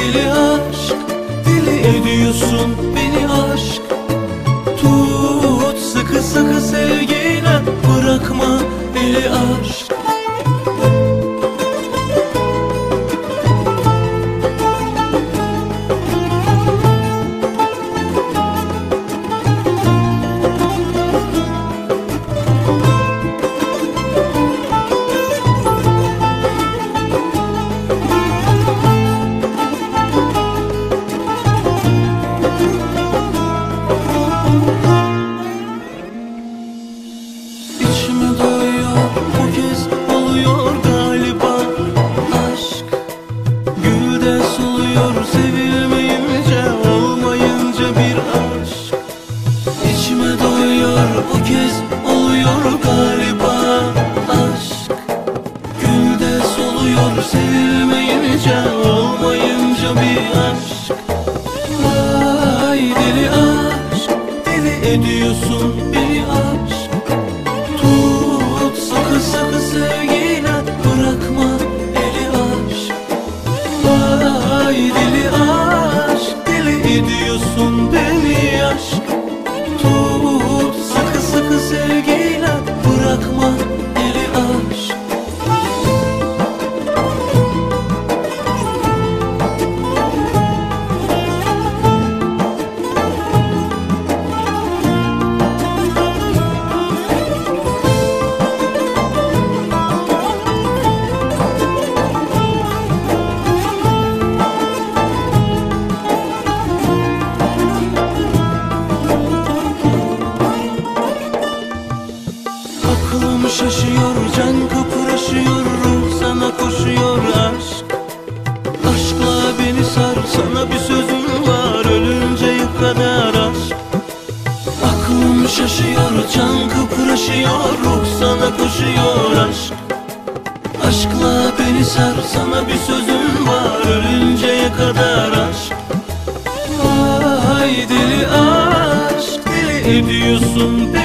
deli aşk, deli ediyorsun beni aşk. Tut sıkı sıkı sevgiyle, bırakma deli aşk. Sevilmeyince, olmayınca bir aşk İçime doyuyor, bu kez oluyor galiba aşk. Gülde soluyor, sevilmeyince, olmayınca bir aşk. Ay deli aşk, deli ediyorsun beni aşk. Tut sıkı sıkı sevgiyle, bırakma deli aşk. Ay deli aşk, deli ediyorsun beni aşk. Tut sıkı sıkı sevgiyle, bırakma deli aşk. Aklım şaşıyor, can kıpraşıyor, ruh sana koşuyor aşk. Aşkla beni sar, sana bir sözüm var, ölünceye kadar aşk. Aklım şaşıyor, can kıpraşıyor, ruh sana koşuyor aşk. Aşkla beni sar, sana bir sözüm var, ölünceye kadar aşk. Ay deli aşk, deli ediyorsun beni.